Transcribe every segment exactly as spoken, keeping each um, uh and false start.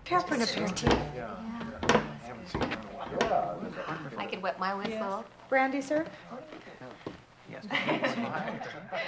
Pair for an aperitif. Yeah. I haven't seen her in a while. I could wet my whistle. Yes. Brandy, sir? Yes, it's fine.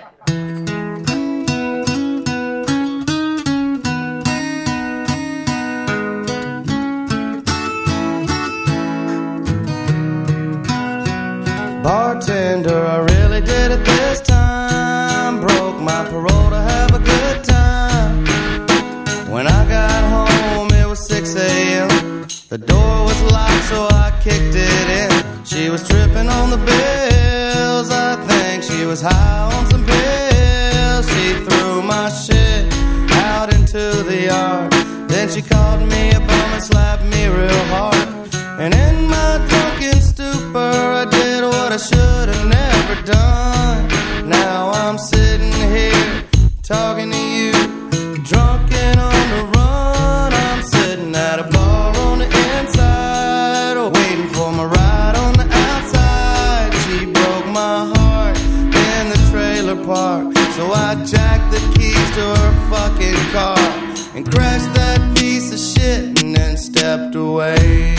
Bartender, I really did it this time. Broke my parole to have a good time. When I got home, it was six a.m. The door was locked, so I kicked it in. She was tripping on the bills. I think she was high on some pills. She threw my shit out into the yard. Then she called me a bum and slapped me real hard. And in my drunken stupor, I did what I should have never done. Now I'm sitting here talking to you, drunk and on the run. I'm sitting at a bar on the inside, waiting for my ride on the outside. She broke my heart in the trailer park, so I jacked the keys to her fucking car and crashed that piece of shit and then stepped away.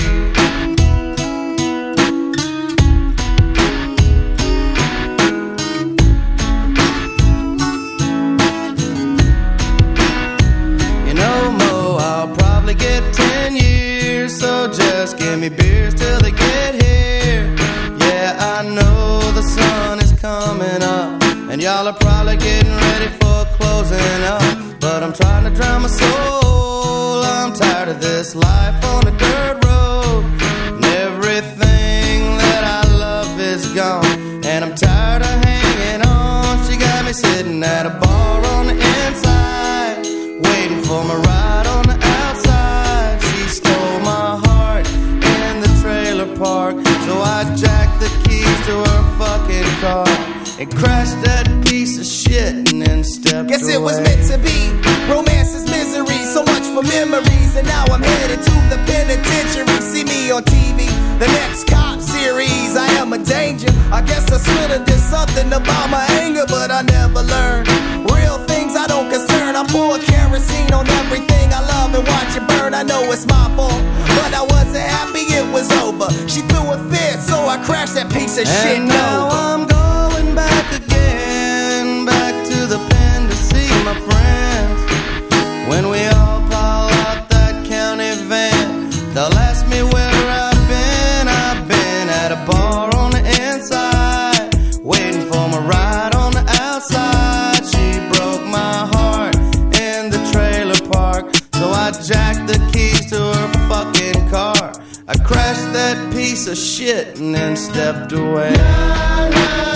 Get ten years, so just give me beers till they get here. Yeah, I know the sun is coming up, and y'all are probably getting ready for closing up. But I'm trying to drown my soul. I'm tired of this life on a dirt road, and everything that I love is gone. And I'm tired of hanging on. She got me sitting at a bar on the inside, waiting for my ride on the outside. She stole my heart in the trailer park, so I jacked the keys to her fucking car and crashed that piece of shit and then stepped Guess away. It was meant to be. Romance is misery, so much for memories. And now I'm headed to the penitentiary. See me on T V, the next cop series. I am a danger. I guess I should've did something about my anger, but I never learned. Real things I don't concern. I pour kerosene on everything I love and watch it burn. I know it's my fault, but I wasn't happy it was over. She threw a fit, so I crashed that piece of and shit. Now over. I'm going back again, back to the pen to see my friends. When we all pile out that county van, they'll ask me where I've been. I've been at a bar on the inside, waiting for my ride on the outside. She broke my heart in the trailer park, so I jacked the keys to her fucking car. I crashed that piece of shit and then stepped away.